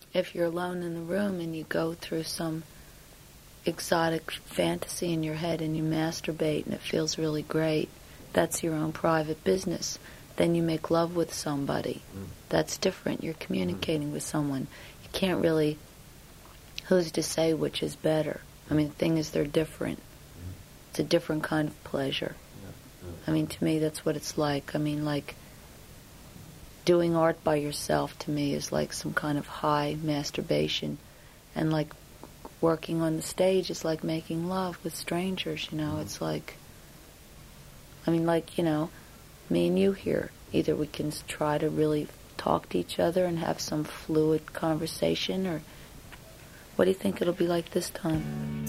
if you're alone in the room and you go through some exotic fantasy in your head and you masturbate and it feels really great, that's your own private business. Then you make love with somebody. That's different. You're communicating with someone. You can't really, who's to say which is better? I mean, the thing is they're different. It's a different kind of pleasure. I mean, to me, that's what it's like. I mean, like, doing art by yourself, to me, is like some kind of high masturbation. And, like, working on the stage is like making love with strangers, you know. It's like, I mean, like, you know, me and you here. Either we can try to really talk to each other and have some fluid conversation, or what do you think it'll be like this time?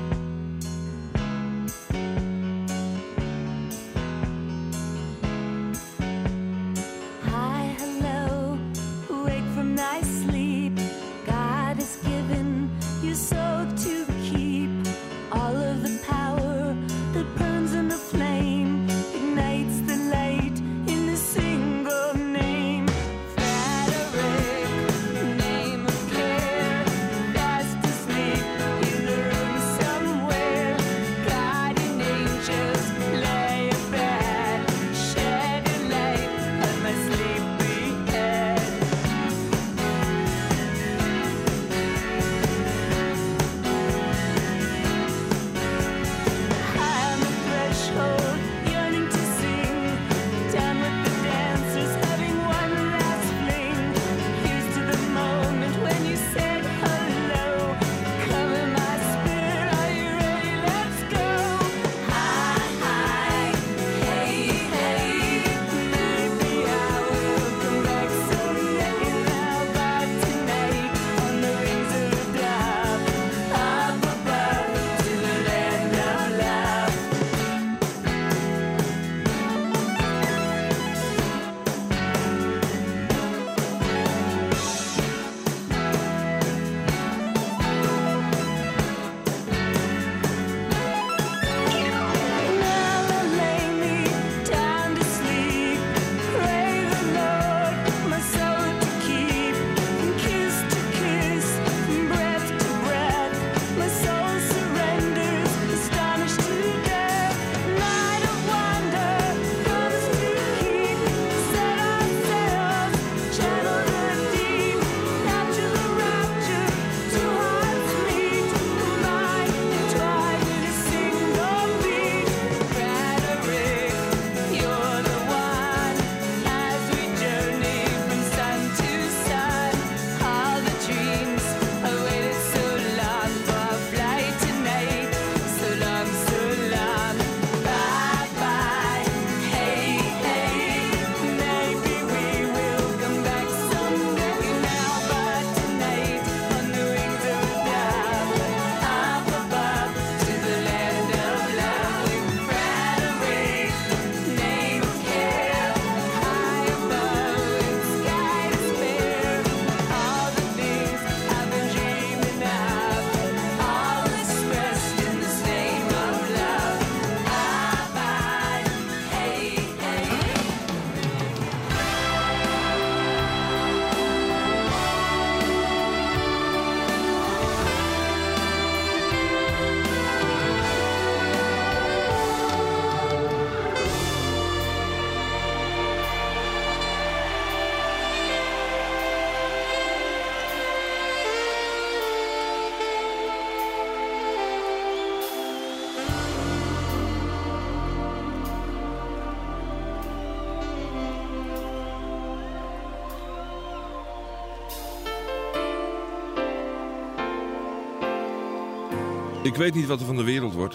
Ik weet niet wat er van de wereld wordt.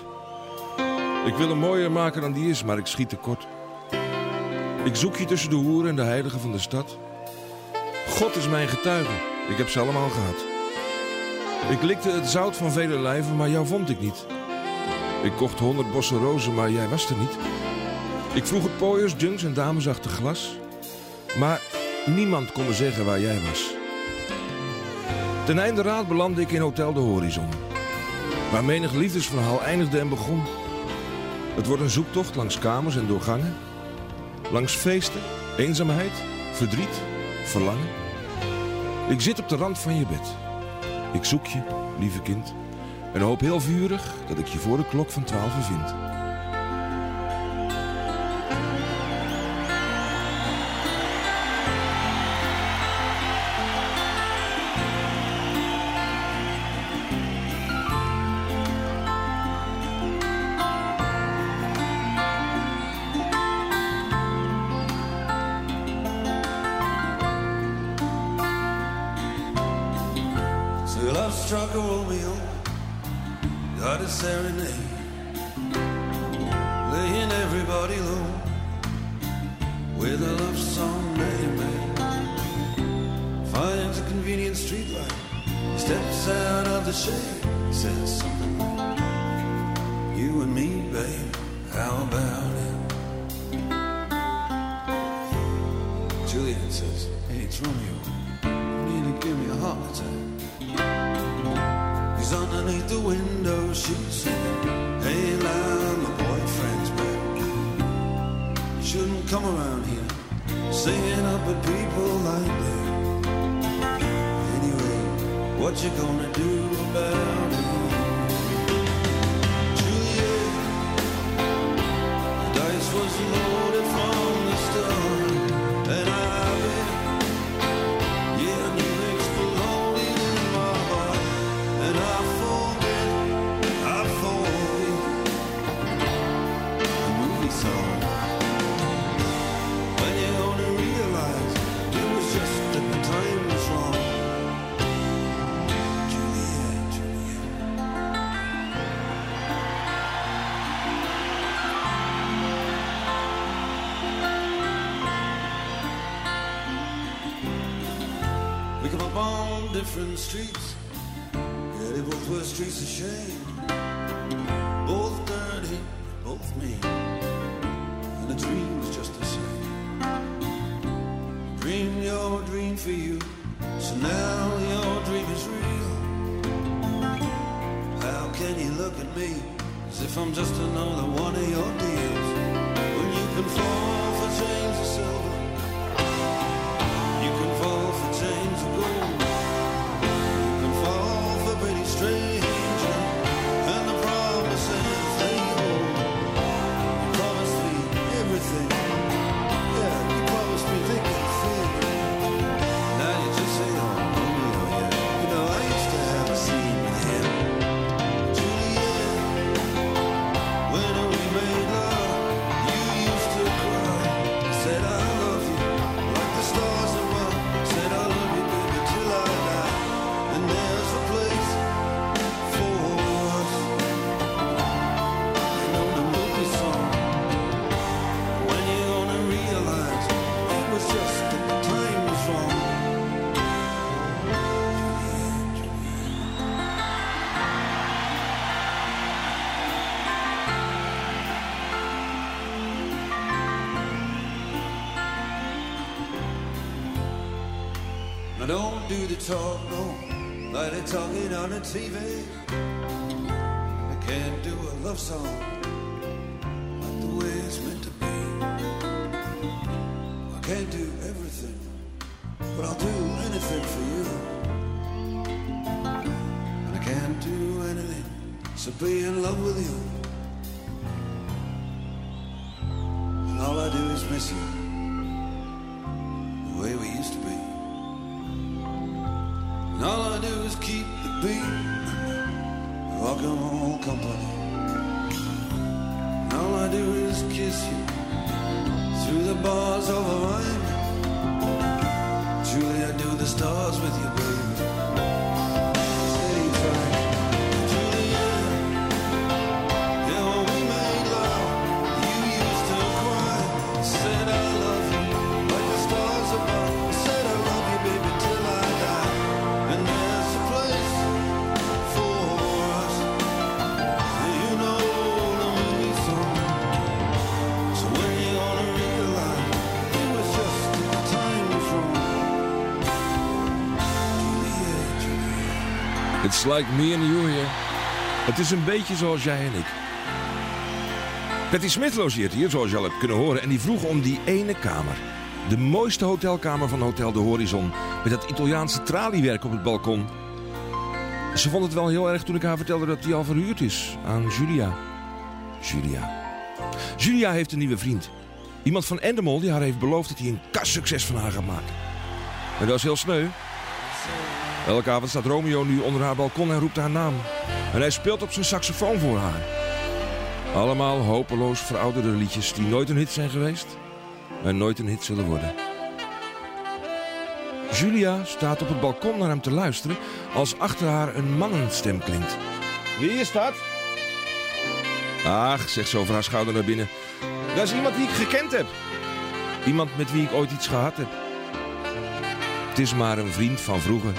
Ik wil hem mooier maken dan die is, maar ik schiet tekort. Ik zoek je tussen de hoeren en de heiligen van de stad. God is mijn getuige, ik heb ze allemaal gehad. Ik likte het zout van vele lijven, maar jou vond ik niet. Ik kocht 100 bossen rozen, maar jij was er niet. Ik vroeg het pooiers, junks en dames achter glas. Maar niemand kon me zeggen waar jij was. Ten einde raad belandde ik in Hotel de Horizon, waar menig liefdesverhaal eindigde en begon. Het wordt een zoektocht langs kamers en doorgangen. Langs feesten, eenzaamheid, verdriet, verlangen. Ik zit op de rand van je bed. Ik zoek je, lieve kind, en hoop heel vurig dat ik je voor de klok van 12 vind. Well, I've struck a Romeo, got a serenade, laying everybody low with a love song ready-made. Finds a convenient streetlight, steps out of the shade, says something like, you and me, babe, how about it? Juliet says, hey, it's Romeo, you need to give me a heart attack. He's underneath the window, she's singing, hey, loud, my boyfriend's back. You shouldn't come around here, singing up at people like that. Anyway, what you gonna do about it? Juliet, the dice was loaded from the start, and I bet, yeah, I knew exploding in my heart. And I forget the movie song. When you're gonna realize it was just that the time was wrong. Juliet, Juliet. We come up on different streets. Yeah, they both were streets of shame. Both dirty, both mean. And the dream was just the same. Dream your dream for you, so now your dream is real. How can you look at me as if I'm just another one of your deals? When you can fall for chains of silver, you can fall for chains of gold. Pretty stranger, and the promises they hold. You promised me everything, yeah, you promised me thick and thin. Now you just say, oh, Romeo, yeah. You know, I used to have a scene with him. Juliet, when we made love, you used to cry. Said I love you, like the stars above. Said I love you, baby, till I die. And there's a place don't do the talk, no, like they're talking on the TV. I can't do a love song like the way it's meant to be. I can't do everything, but I'll do anything for you. And I can't do anything, so be in love with you. And all I do is miss you, the way we used to be. And all I do is keep the beat, rock and roll company. And all I do is kiss you through the bars of a rhyme. Julie, I do the stars with you, baby. Steady track. Juliet, yeah, when we made love, you used to cry. Said I love you, like the stars above. Said I love you, baby, till I die. And there's a place for us. You know the movie song. So when you gonna realize it was just that the time was wrong. Juliet, Juliet. It's like me and you here. Het is een beetje zoals jij en ik. Patti Smith logeert hier, zoals je al hebt kunnen horen. En die vroeg om die ene kamer. De mooiste hotelkamer van Hotel de Horizon. Met dat Italiaanse traliewerk op het balkon. Ze vond het wel heel erg toen ik haar vertelde dat hij al verhuurd is aan Julia. Julia heeft een nieuwe vriend. Iemand van Endemol die haar heeft beloofd dat hij een kassucces van haar gaat maken. En dat is heel sneu. Elke avond staat Romeo nu onder haar balkon en roept haar naam. En hij speelt op zijn saxofoon voor haar. Allemaal hopeloos verouderde liedjes die nooit een hit zijn geweest en nooit een hit zullen worden. Julia staat op het balkon naar hem te luisteren als achter haar een mannenstem klinkt. Wie is dat? Ach, zegt ze over haar schouder naar binnen. Dat is iemand die ik gekend heb. Iemand met wie ik ooit iets gehad heb. Het is maar een vriend van vroeger.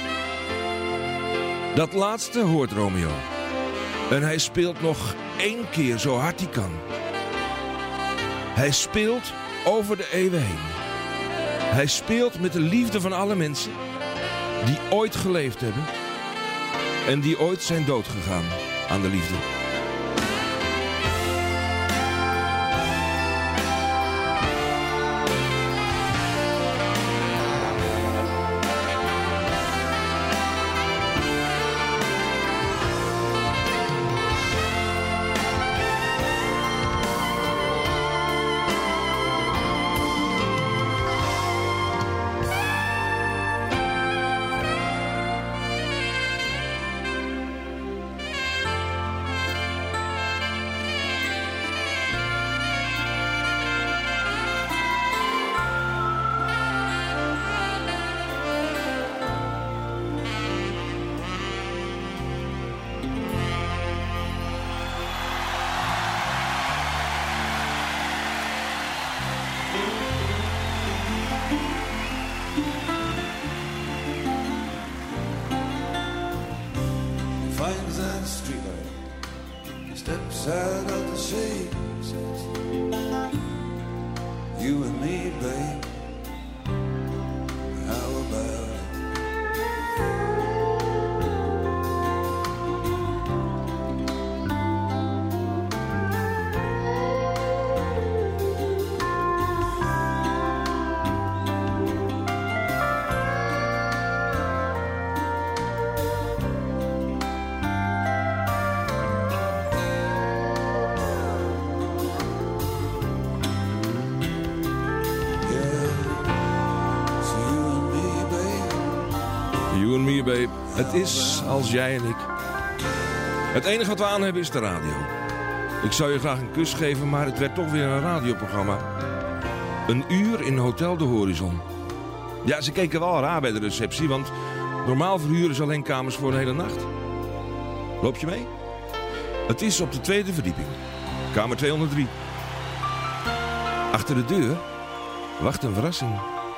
Dat laatste hoort Romeo. En hij speelt nog 1 keer zo hard hij kan. Hij speelt over de eeuwen heen. Hij speelt met de liefde van alle mensen die ooit geleefd hebben en die ooit zijn doodgegaan aan de liefde. Finds that streetlight, he steps out of the shade, says, you and me, babe, how about it? You and me, babe. Het is als jij en ik. Het enige wat we aan hebben is de radio. Ik zou je graag een kus geven, maar het werd toch weer een radioprogramma. 1 uur in Hotel de Horizon. Ja, ze keken wel raar bij de receptie, want normaal verhuren ze alleen kamers voor een hele nacht. Loop je mee? Het is op de 2e verdieping. Kamer 203. Achter de deur wacht een verrassing.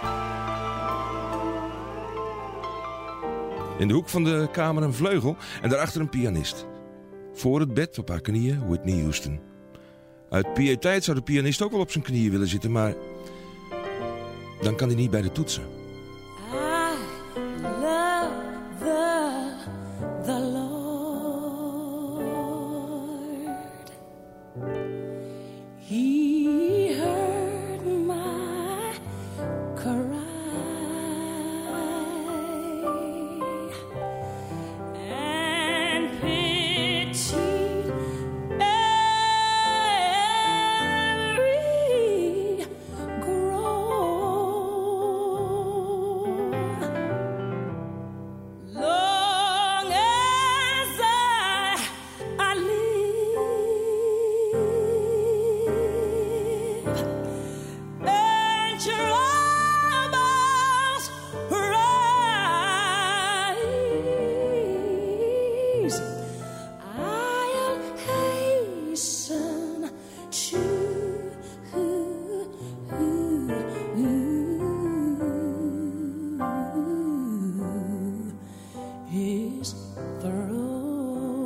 In de hoek van de kamer een vleugel en daarachter een pianist. Voor het bed op haar knieën Whitney Houston. Uit piëteit zou de pianist ook wel op zijn knieën willen zitten, maar dan kan hij niet bij de toetsen. I love the Lord. He heard my cry.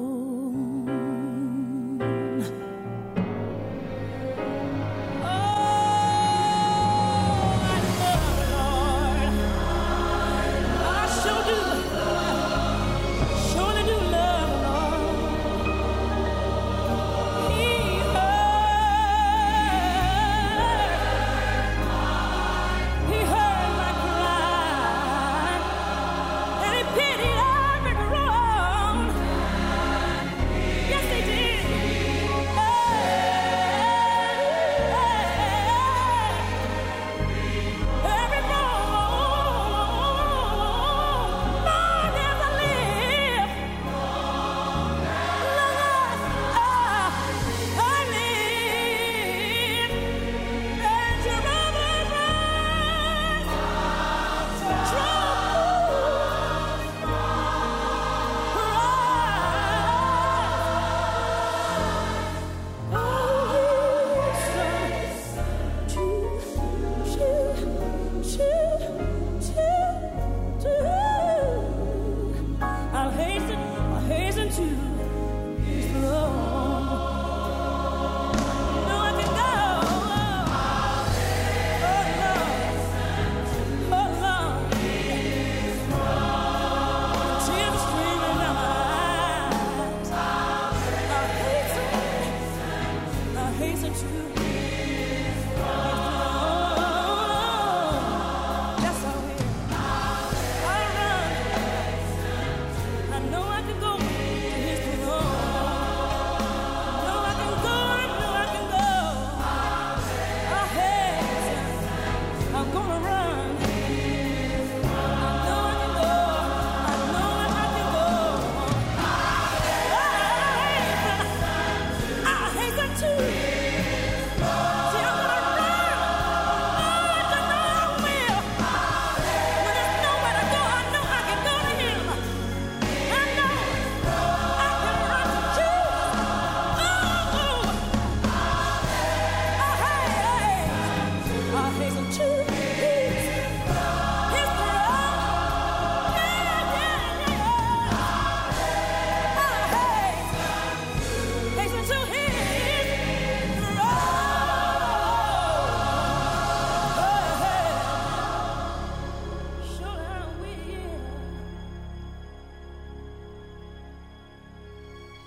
Oh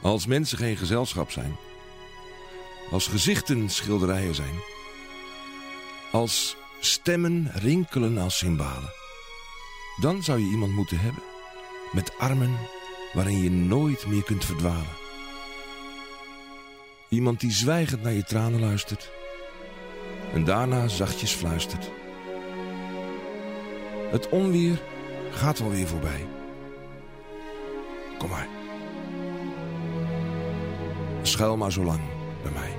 Als mensen geen gezelschap zijn. Als gezichten schilderijen zijn. Als stemmen rinkelen als cymbalen. Dan zou je iemand moeten hebben. Met armen waarin je nooit meer kunt verdwalen. Iemand die zwijgend naar je tranen luistert. En daarna zachtjes fluistert. Het onweer gaat wel weer voorbij. Kom maar. Schuil maar zo lang bij mij.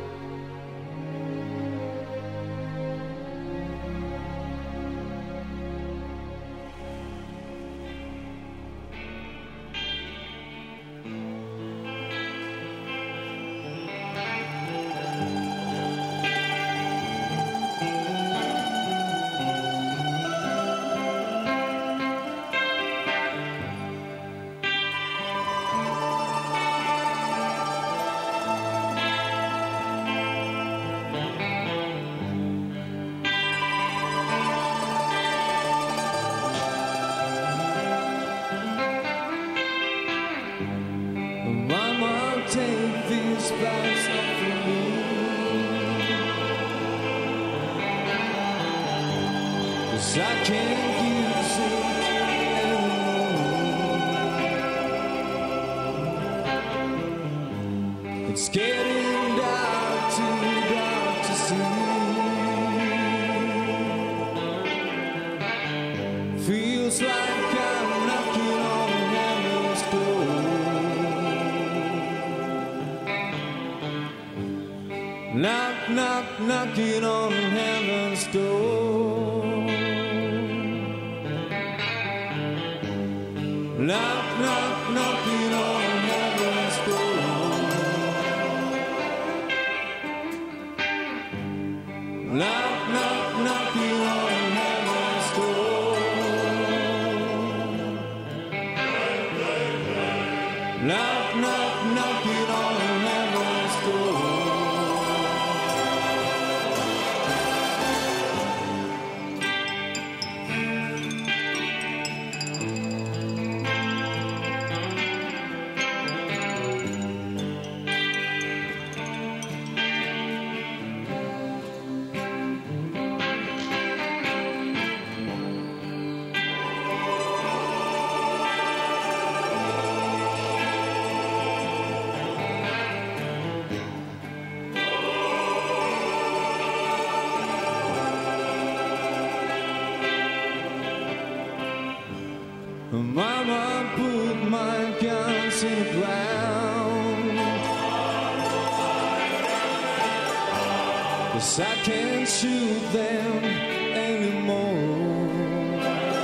Take these bags off of me. 'Cause I can't use it anymore. It's getting dark, too dark to see. Feels like I'm knocking on heaven's door. Knock, knock, knocking on heaven's door. Knock, knock, knocking on heaven's door. Knock, knock, knocking on heaven's door. Knock, knock, knocking on heaven's door. Mama put my guns in the ground, 'cause I can't shoot them anymore.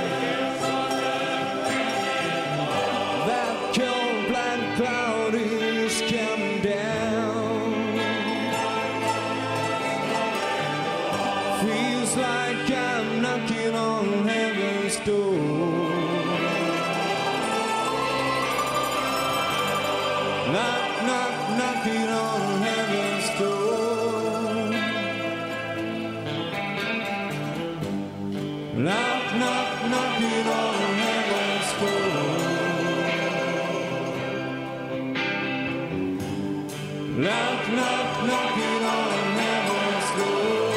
That cold black cloud is coming down. Feels like I'm knocking on heaven's door. Knock, knock, knocking on heaven's door. Knock, knock, knocking on heaven's door. Knock, knock, knocking on heaven's door.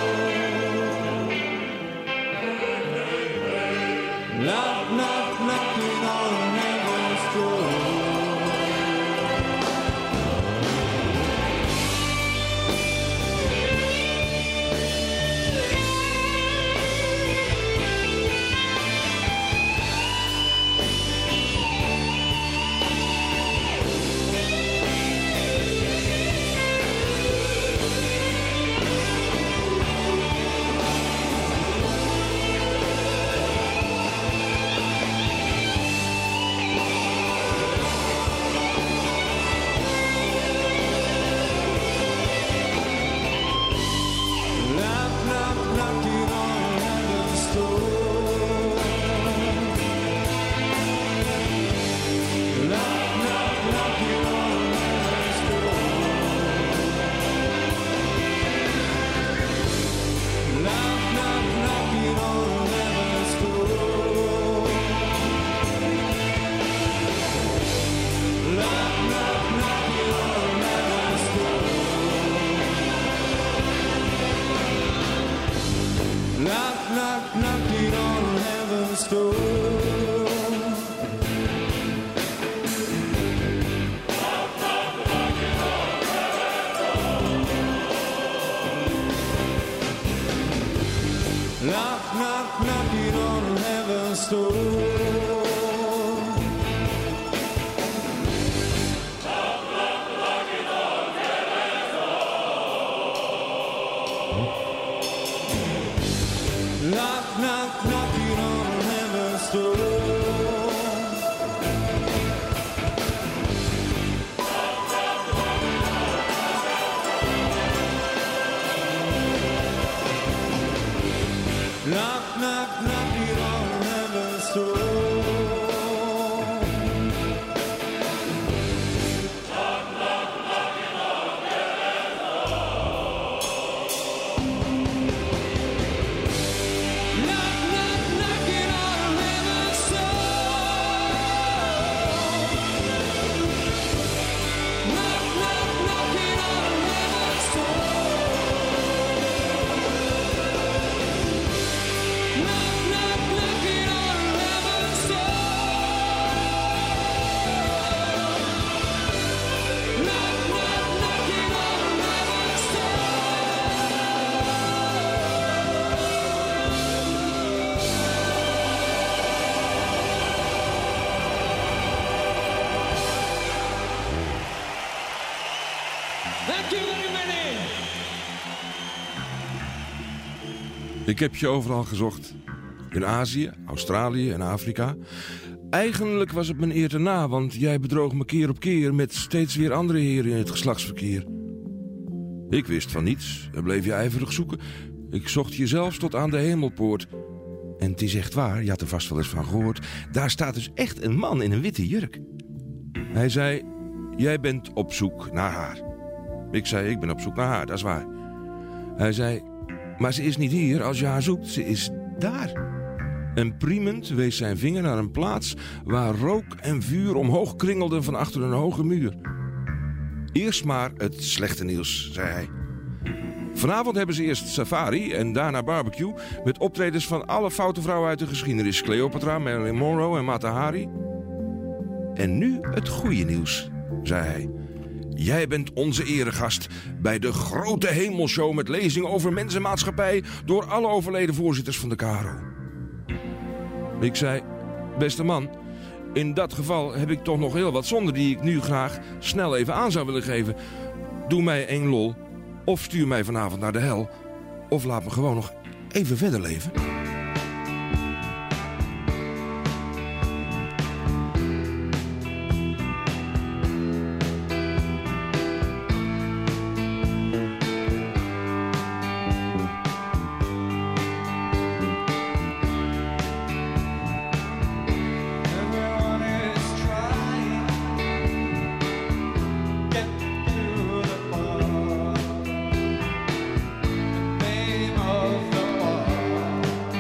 Knock, knock, knocking on heaven's door. knocking on heaven's door. Knock, knock, knocking on heaven's door. Knock, knock, knocking on heaven's door. Knock, knock, knocking on heaven's door. Knock, knock, knocking on heaven's door. Knock, knock, knocking on heaven's door. Knock, knock, knocking on heaven's door. Knock, knock, knocking on heaven's door. Knock, knock, knocking on heaven's door. Thank you very many. Ik heb je overal gezocht. In Azië, Australië en Afrika. Eigenlijk was het mijn eer te na, want jij bedroog me keer op keer met steeds weer andere heren in het geslachtsverkeer. Ik wist van niets en bleef je ijverig zoeken. Ik zocht je zelfs tot aan de hemelpoort. En het is echt waar, je had er vast wel eens van gehoord. Daar staat dus echt een man in een witte jurk. Hij zei, jij bent op zoek naar haar. Ik zei, ik ben op zoek naar haar, dat is waar. Hij zei, maar ze is niet hier als je haar zoekt, ze is daar. En priemend wees zijn vinger naar een plaats waar rook en vuur omhoog kringelden van achter een hoge muur. Eerst maar het slechte nieuws, zei hij. Vanavond hebben ze eerst safari en daarna barbecue met optredens van alle foute vrouwen uit de geschiedenis. Cleopatra, Marilyn Monroe en Mata Hari. En nu het goede nieuws, zei hij. Jij bent onze eregast bij de grote hemelshow met lezingen over mensenmaatschappij door alle overleden voorzitters van de KRO. Ik zei, beste man, in dat geval heb ik toch nog heel wat zonden die ik nu graag snel even aan zou willen geven. Doe mij één lol, of stuur mij vanavond naar de hel, of laat me gewoon nog even verder leven. Everyone is trying get to the bar. The name of the bar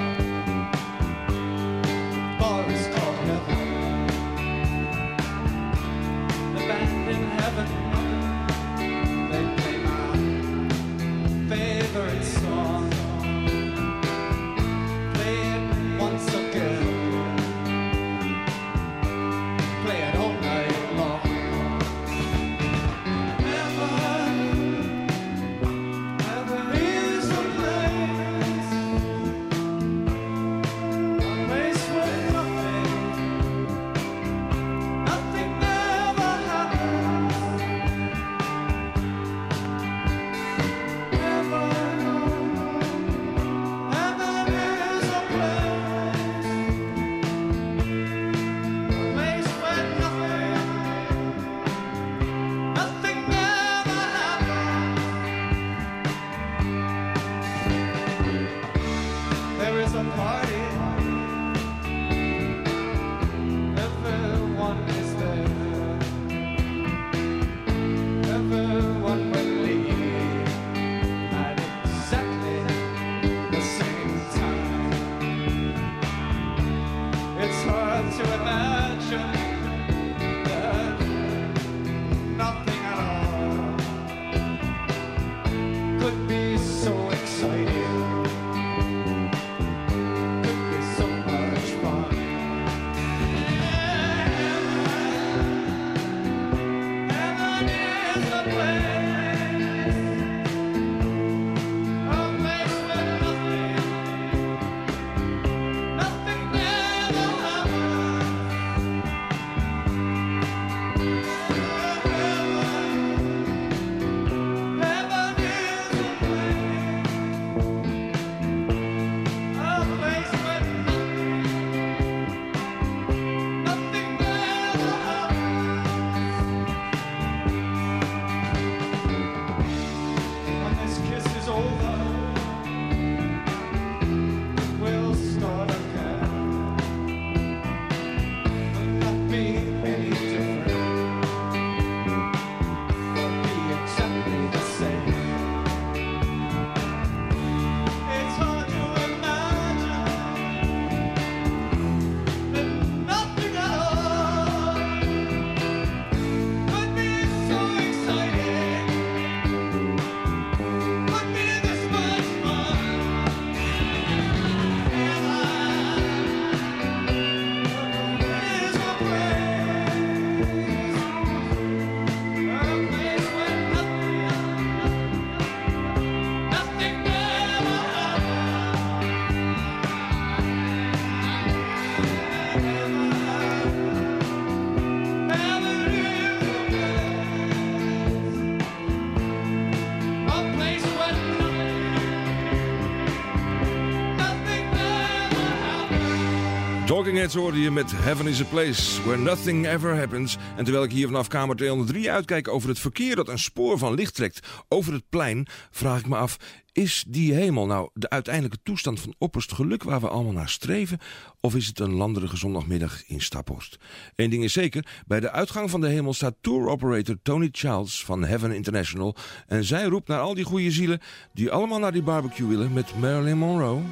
Talking Heads hoorde je met Heaven is a Place Where Nothing Ever Happens. En terwijl ik hier vanaf kamer 203 uitkijk over het verkeer dat een spoor van licht trekt over het plein, vraag ik me af, is die hemel nou de uiteindelijke toestand van opperst geluk waar we allemaal naar streven? Of is het een landerige zondagmiddag in Staphorst? Eén ding is zeker, bij de uitgang van de hemel staat tour operator Tony Childs van Heaven International. En zij roept naar al die goede zielen die allemaal naar die barbecue willen met Marilyn Monroe.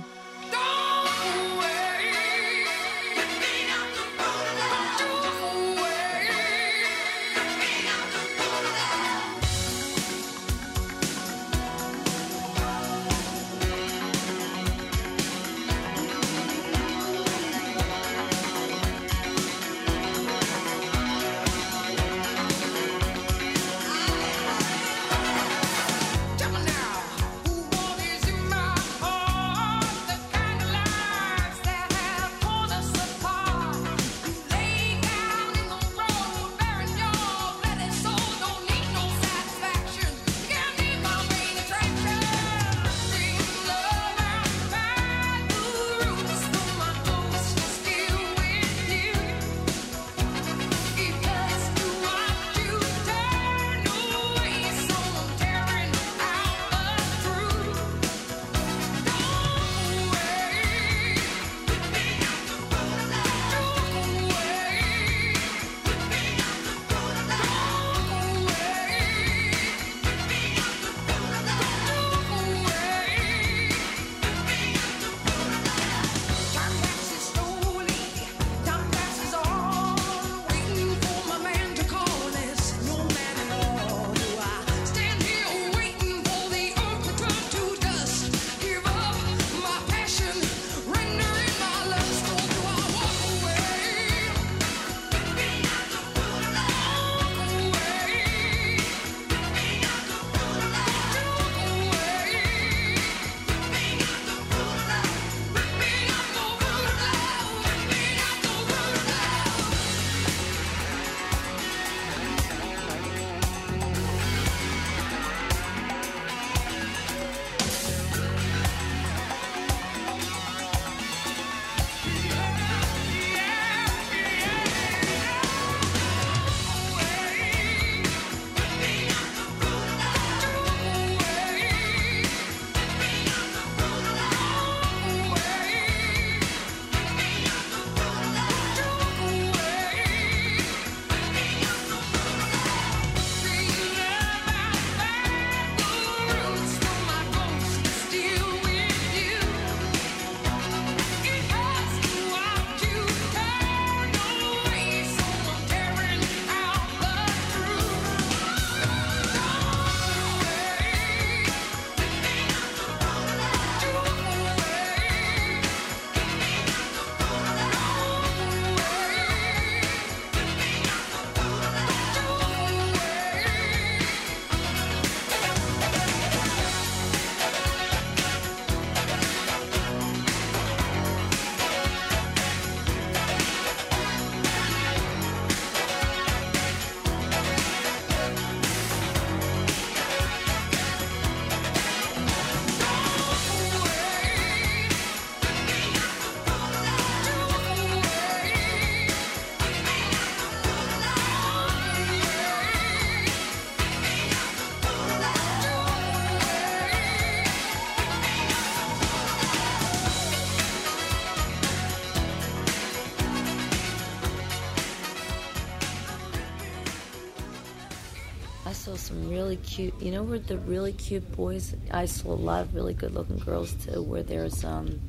Some really cute, you know where the really cute boys, I saw a lot of really good looking girls too, where there's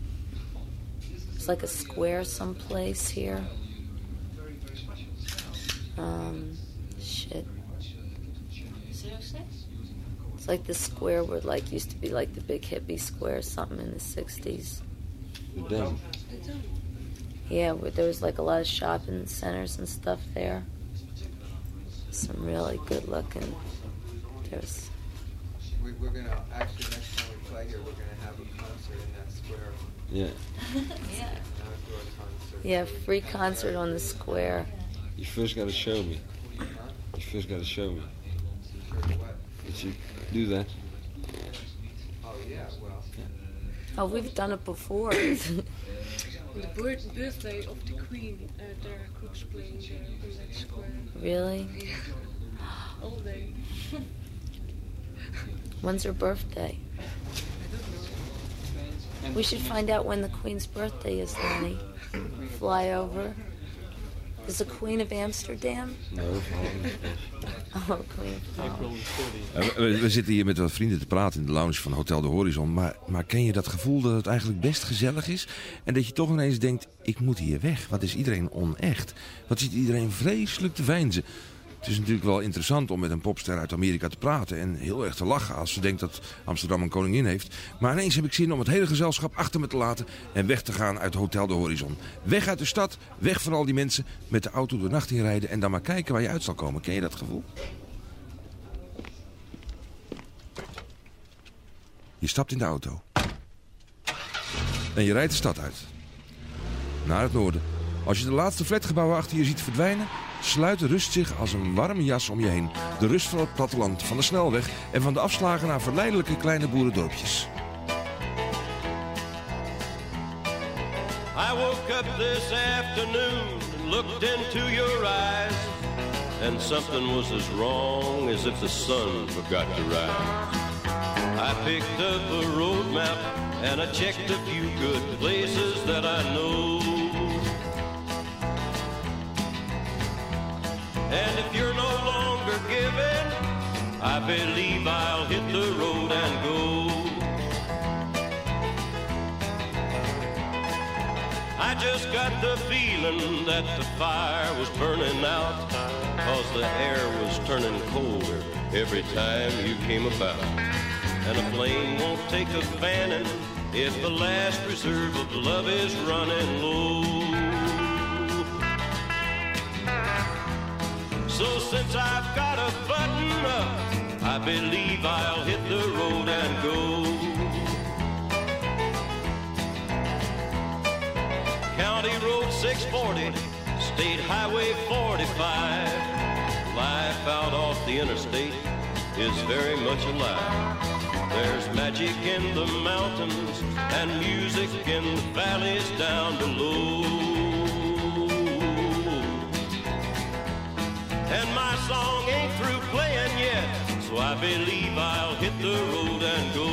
it's like a square someplace here. Shit. Seriously? It's like the square where like used to be like the big hippie square, something in the 60s. Damn. Yeah, where there was like a lot of shopping centers and stuff there. Some really good looking. There's. We're gonna actually next time we play here, we're gonna have a concert in that square. Yeah. Yeah. Outdoor concert. Yeah, free concert on the square. You first got to show me. You first got to show me. Sure what? That you do that. Oh yeah, well. Oh, we've done it before. the birthday of the Queen. There are groups playing there in that square. Really? All day. When's her birthday? I don't know. We should find out when the Queen's birthday is, Lenny. Fly over. Is the Queen of Amsterdam? No, Oh, Queen of Holland. We zitten hier met wat vrienden te praten in de lounge van Hotel de Horizon. Maar ken je dat gevoel dat het eigenlijk best gezellig is? En dat je toch ineens denkt, ik moet hier weg. Wat is iedereen onecht? Wat zit iedereen vreselijk te veinzen? Het is natuurlijk wel interessant om met een popster uit Amerika te praten en heel erg te lachen als ze denkt dat Amsterdam een koningin heeft. Maar ineens heb ik zin om het hele gezelschap achter me te laten en weg te gaan uit Hotel de Horizon. Weg uit de stad, weg van al die mensen, met de auto de nacht inrijden en dan maar kijken waar je uit zal komen. Ken je dat gevoel? Je stapt in de auto. En je rijdt de stad uit. Naar het noorden. Als je de laatste flatgebouwen achter je ziet verdwijnen, sluit de rust zich als een warme jas om je heen. De rust van het platteland, van de snelweg en van de afslagen naar verleidelijke kleine boerendorpjes. I woke up this afternoon and looked into your eyes, and something was as wrong as if the sun forgot to rise. I picked up a road map and I checked a few good places that I know. And if you're no longer giving, I believe I'll hit the road and go. I just got the feeling that the fire was burning out, 'cause the air was turning colder every time you came about. And a flame won't take a fanning if the last reserve of love is running low. So since I've got a button up, I believe I'll hit the road and go. County Road 640, State Highway 45. Life out off the interstate is very much alive. There's magic in the mountains and music in the valleys down below. And my song ain't through playing yet, so I believe I'll hit the road and go.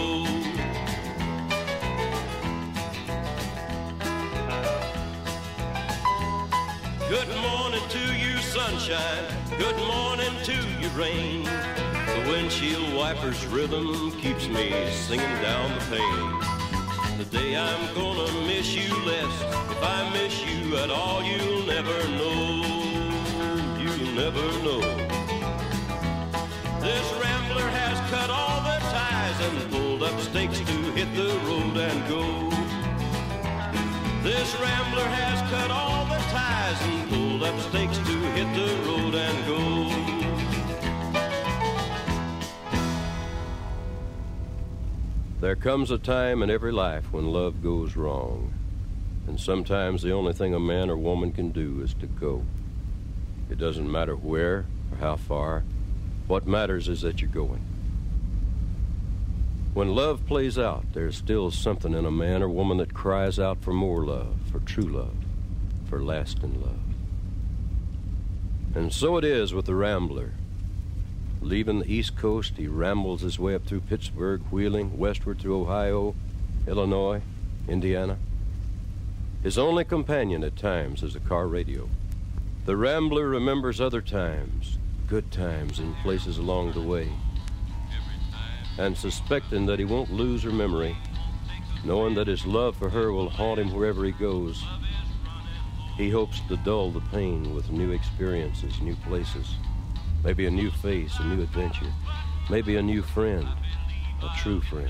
Good morning to you, sunshine. Good morning to you, rain. The windshield wiper's rhythm keeps me singing down the pane. The day I'm gonna miss you less, if I miss you at all, you'll never know. You'll never know. This rambler has cut all the ties and pulled up stakes to hit the road and go. This rambler has cut all the ties and pulled up stakes to hit the road and go. There comes a time in every life when love goes wrong. And sometimes the only thing a man or woman can do is to go. It doesn't matter where or how far. What matters is that you're going. When love plays out, there's still something in a man or woman that cries out for more love, for true love, for lasting love. And so it is with the Rambler. Leaving the East Coast, he rambles his way up through Pittsburgh, wheeling westward through Ohio, Illinois, Indiana. His only companion at times is a car radio. The Rambler remembers other times, good times in places along the way. And suspecting that he won't lose her memory, knowing that his love for her will haunt him wherever he goes, he hopes to dull the pain with new experiences, new places, maybe a new face, a new adventure, maybe a new friend, a true friend.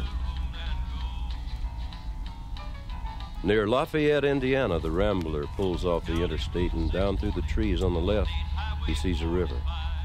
Near Lafayette, Indiana, the Rambler pulls off the interstate, and down through the trees on the left, he sees a river.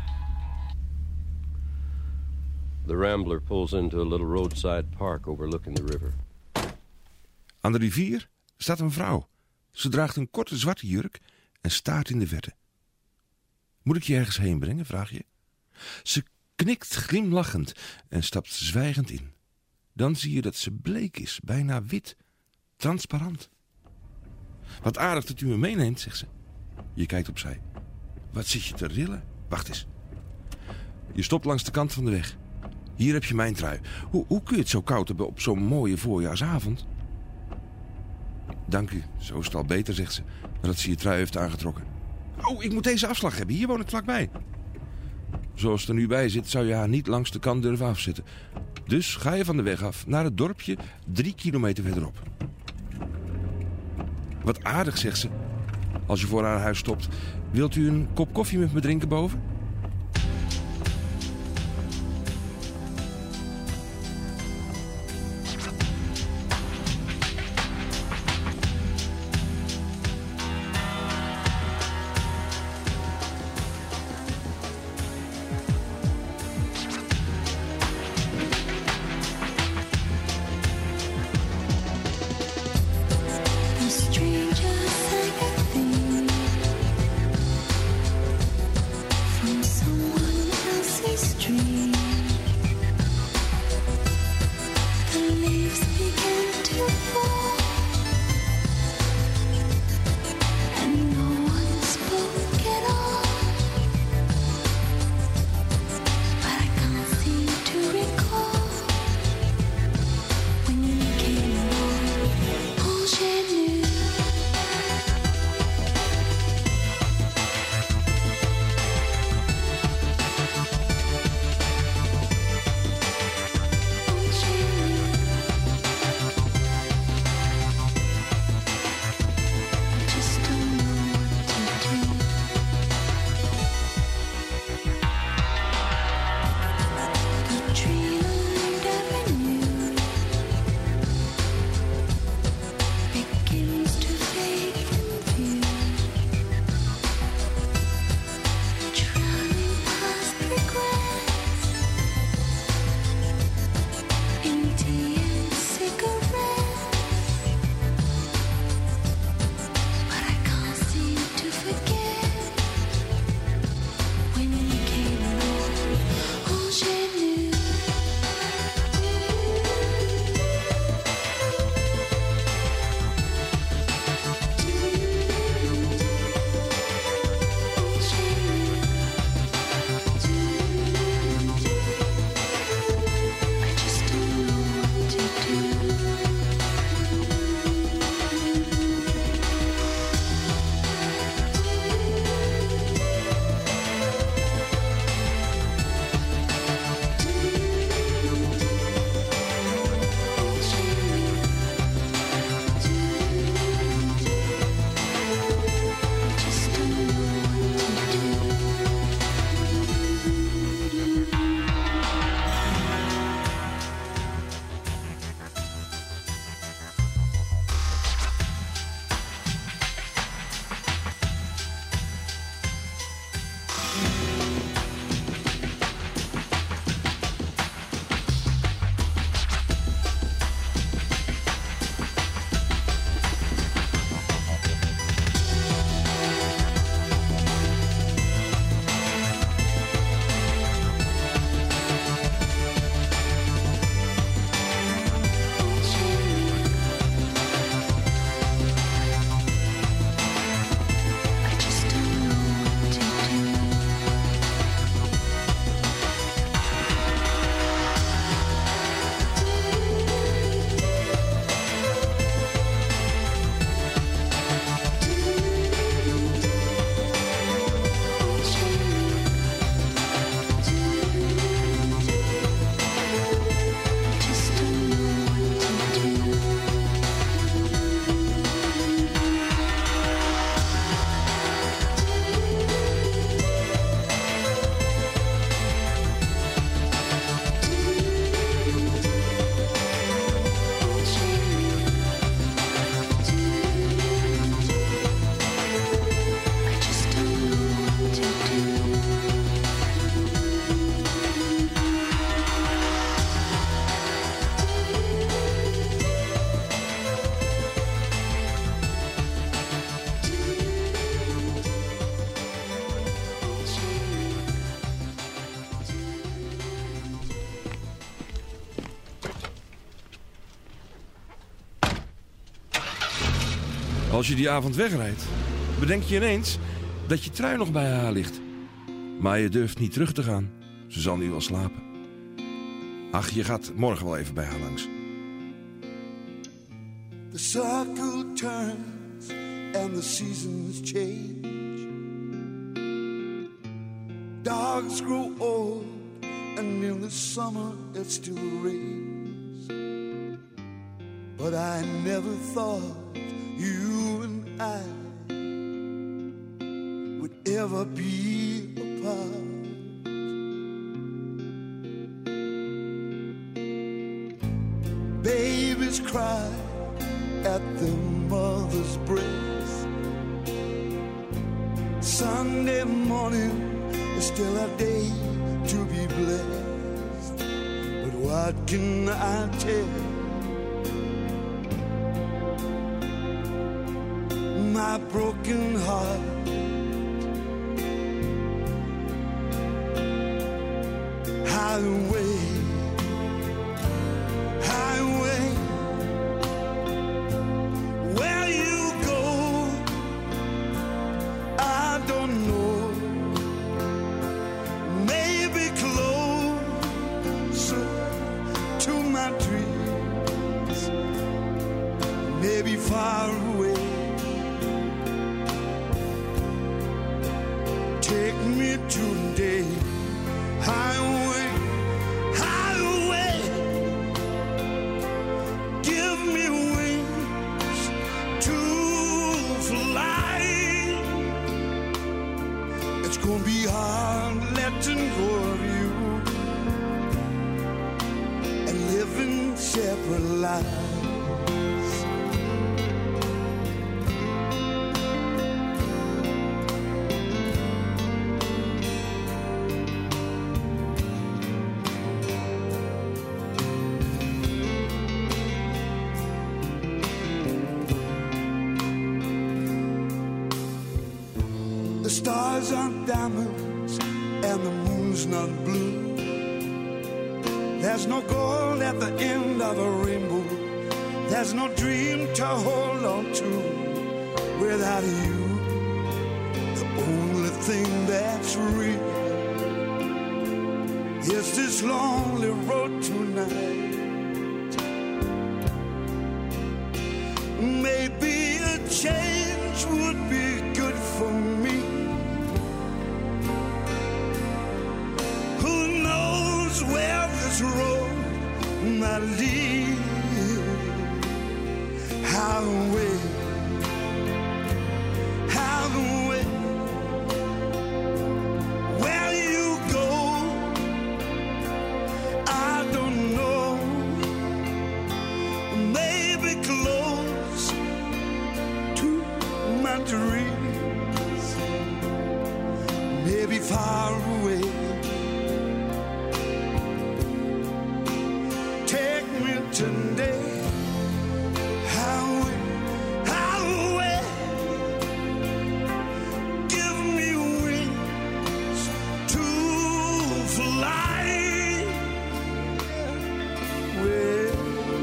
The Rambler pulls into a little roadside park overlooking the river. Aan de rivier staat een vrouw. Ze draagt een korte zwarte jurk en staart in de verte. Moet ik je ergens heen brengen, vraag je? Ze knikt glimlachend en stapt zwijgend in. Dan zie je dat ze bleek is, bijna wit, transparant. Wat aardig dat u me meeneemt, zegt ze. Je kijkt opzij. Wat zit je te rillen? Wacht eens. Je stopt langs de kant van de weg. Hier heb je mijn trui. Hoe kun je het zo koud hebben op zo'n mooie voorjaarsavond? Dank u, zo is het al beter, zegt ze, nadat ze je trui heeft aangetrokken. Oh, ik moet deze afslag hebben. Hier woon ik vlakbij. Zoals het er nu bij zit, zou je haar niet langs de kant durven afzetten. Dus ga je van de weg af naar het dorpje 3 kilometer verderop. Wat aardig, zegt ze, als je voor haar huis stopt. Wilt u een kop koffie met me drinken boven? From Als je die avond wegrijdt, bedenk je ineens dat je trui nog bij haar ligt. Maar je durft niet terug te gaan. Ze zal nu wel slapen. Ach, je gaat morgen wel even bij haar langs. The circle turns and the seasons change. Dogs grow old and in the summer it still rains. But I never thought you and I would ever be apart. Babies cry at their mother's breast. Sunday morning is still a day to be blessed. But what can I tell? My broken heart, highway, highway, where you go, I don't know. Maybe closer to my dreams, maybe far away. Take me today, highway, highway. Give me wings to fly. It's gonna be hard letting go of you and living separate lives. The stars aren't diamonds and the moon's not blue. There's no gold at the end of a rainbow. There's no dream to hold on to without you. The only thing that's real is this lonely road tonight. Maybe a change would be good for me. Who knows where this road might lead? Highway, highway, where you go, I don't know. Maybe close to my dreams, maybe far away. Take me today, highway, highway. Give me wings to fly. Well,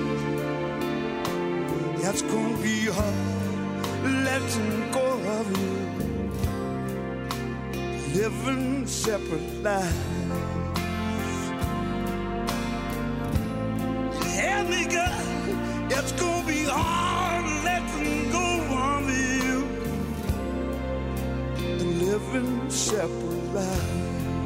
that's gonna be hard letting go of you, living separate lives. Hear me, girl, it's gonna be hard letting go of you and living separate lives.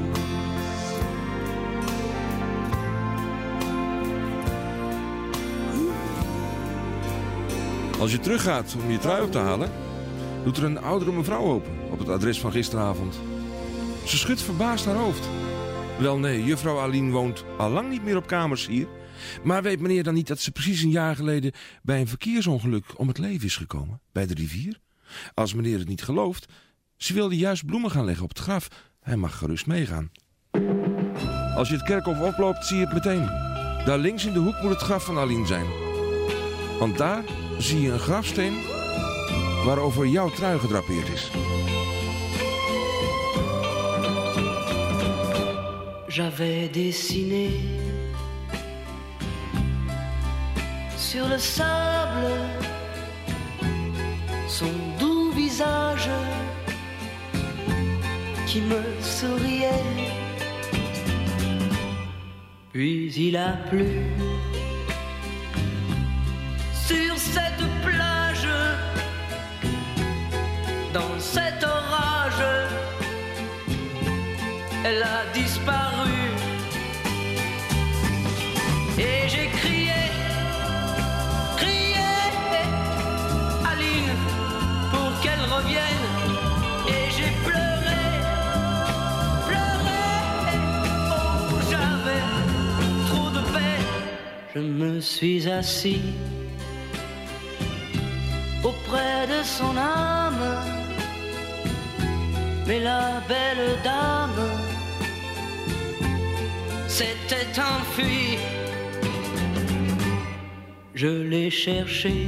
Als je teruggaat om je trui op te halen, doet er een oudere mevrouw open op het adres van gisteravond. Ze schudt verbaasd haar hoofd. Wel nee, juffrouw Aline woont al lang niet meer op kamers hier. Maar weet meneer dan niet dat ze precies een jaar geleden bij een verkeersongeluk om het leven is gekomen? Bij de rivier? Als meneer het niet gelooft, ze wilde juist bloemen gaan leggen op het graf. Hij mag gerust meegaan. Als je het kerkhof oploopt, zie je het meteen. Daar links in de hoek moet het graf van Aline zijn. Want daar zie je een grafsteen waarover jouw trui gedrapeerd is. J'avais dessiné sur le sable son doux visage qui me souriait. Puis il a plu sur cette plage, dans cet orage, elle a disparu. Et j'ai crié, Aline, pour qu'elle revienne. Et j'ai pleuré, oh j'avais trop de peine. Je me suis assis auprès de son âme, mais la belle dame s'était enfuie. Je l'ai cherché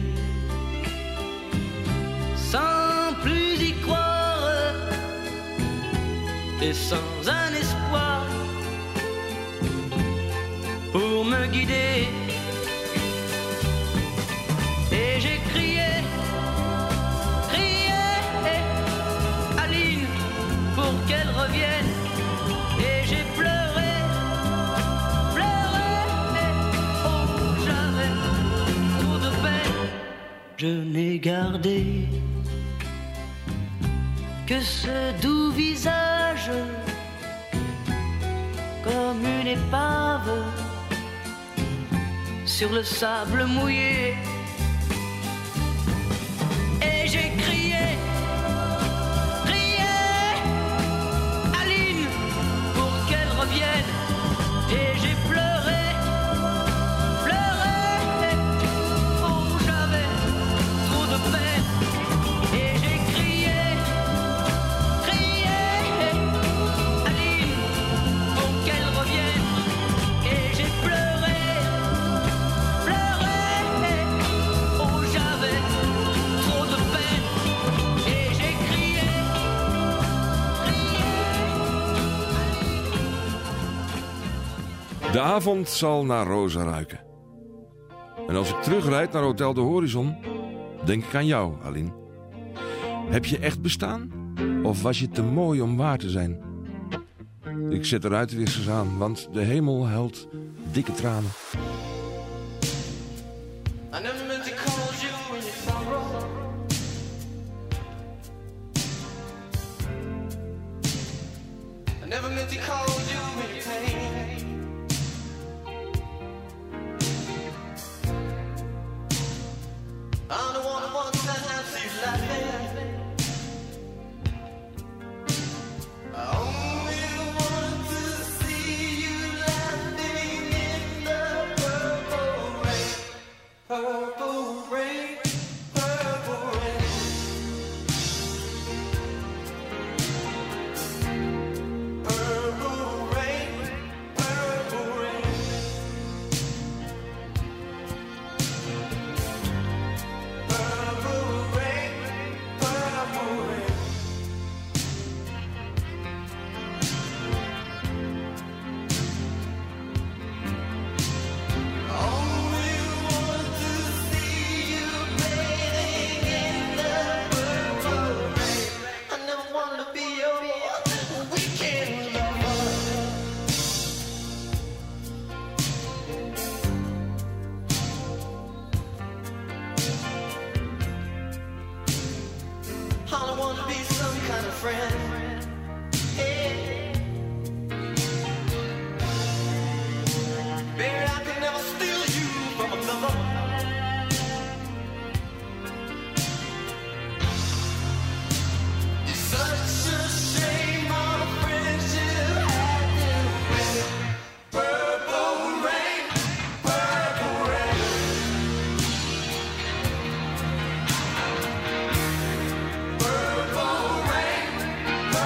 sans plus y croire et sans un espoir pour me guider. Et j'ai crié, Aline, pour qu'elle revienne. Et j'ai pleuré, oh j'avais trop de peine. Je n'ai gardé que ce doux visage comme une épave sur le sable mouillé. Et j'ai crié, Aline, pour qu'elle revienne. Et j'ai pleuré, oh j'avais trop de peine. Et j'ai crié, Aline, pour qu'elle revienne. Et j'ai pleuré, oh j'avais trop de peine. Et j'ai crié. De avond zal naar rozen ruiken. En als ik terugrijd naar Hotel de Horizon, denk ik aan jou, Aline. Heb je echt bestaan? Of was je te mooi om waar te zijn? Ik zet de ruitenwissers aan, want de hemel huilt dikke tranen. I never meant to call you in your sorrow. I never meant to call you in your pain. I'm the one who wants that have you laughing. I only want to see you laughing in the purple rain. Purple rain, purple rain. Purple rain, purple rain. Purple rain, purple rain. Only want to see you bathing in the purple rain. I never want to be your weekend lover. I don't want to be some kind of friend. Hey. Baby, I could never steal you from a lover. It's such a shame our friendship had to end. Purple rain, purple rain. Purple rain, purple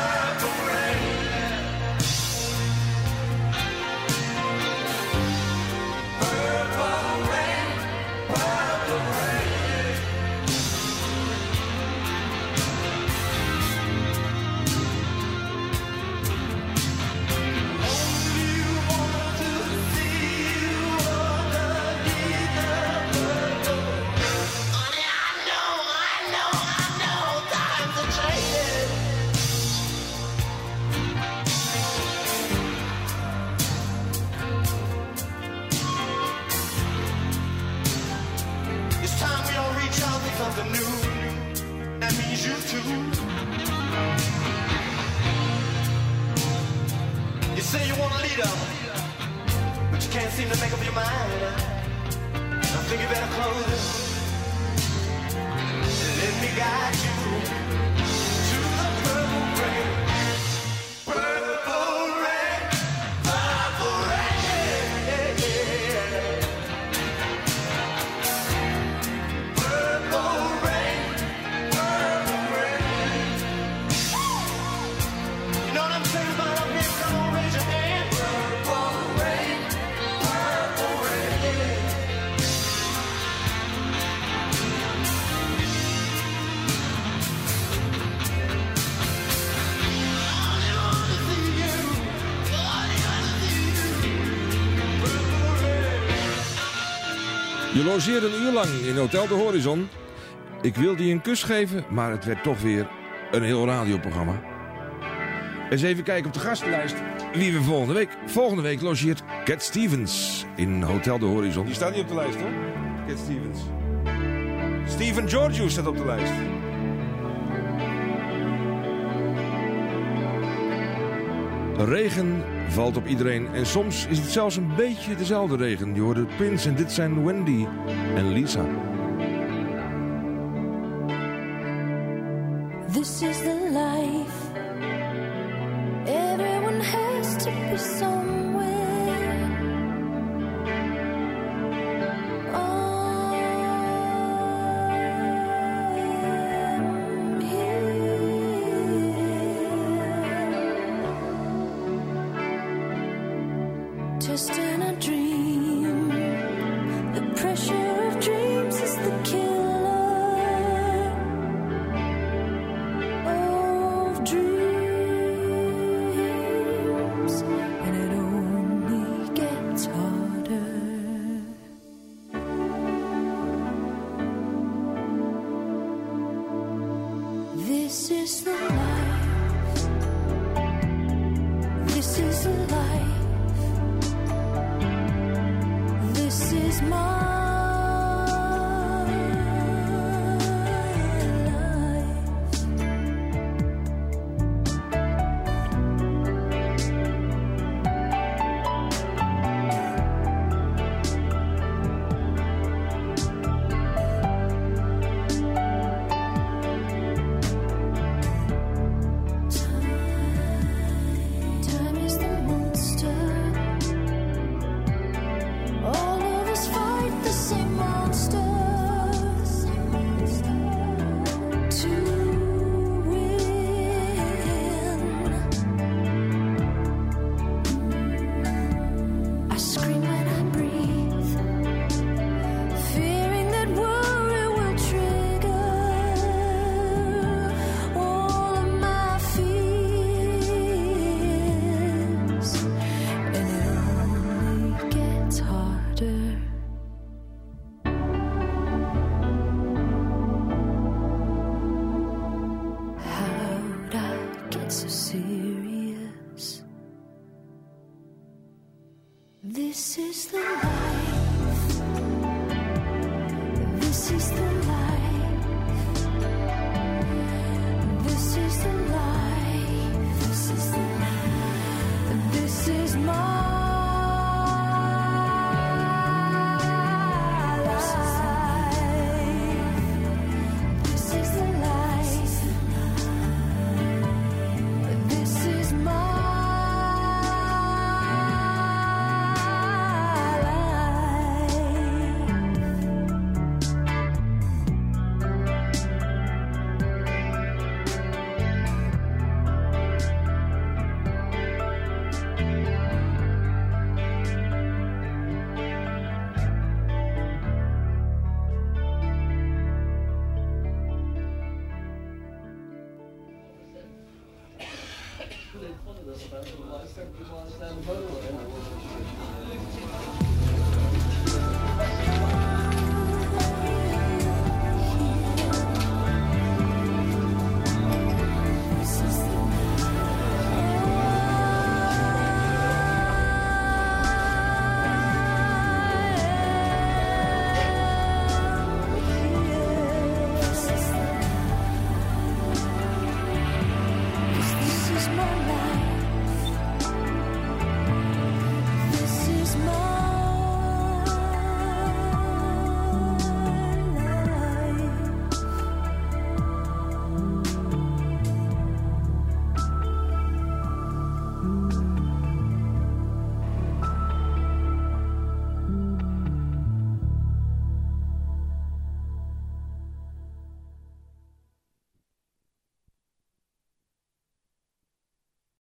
freedom, but you can't seem to make up your mind. I think you better close it. Let me guide you to the purple rain. Purple rain, purple rain, yeah, yeah. Purple rain, purple rain. You know what I'm saying about up here? Come on, raise your hand. Purple rain, purple rain. Je logeerde een uur lang in Hotel de Horizon. Ik wilde je een kus geven, maar het werd toch weer een heel radioprogramma. Eens even kijken op de gastenlijst wie we volgende week... Volgende week logeert Cat Stevens in Hotel de Horizon. Die staat niet op de lijst, hoor. Cat Stevens. Stephen Georgiou staat op de lijst. Regen valt op iedereen en soms is het zelfs een beetje dezelfde regen. Je hoorde Prince en dit zijn Wendy en Lisa. This is the life. Everyone has to be somewhere. I'm here. Just in a dream. The pressure of dreams is the killer. Of dreams, and it only gets harder. This is the life. This is the life. This is my life. Time is the monster. All of us fight the same monster. To win, I scream when I breathe, fearing that worry will trigger all of my fears, and it only gets harder. How'd I get so serious? This is the life. This is the life. This is the life. This is the life. This is my life. This is the life. This is my life.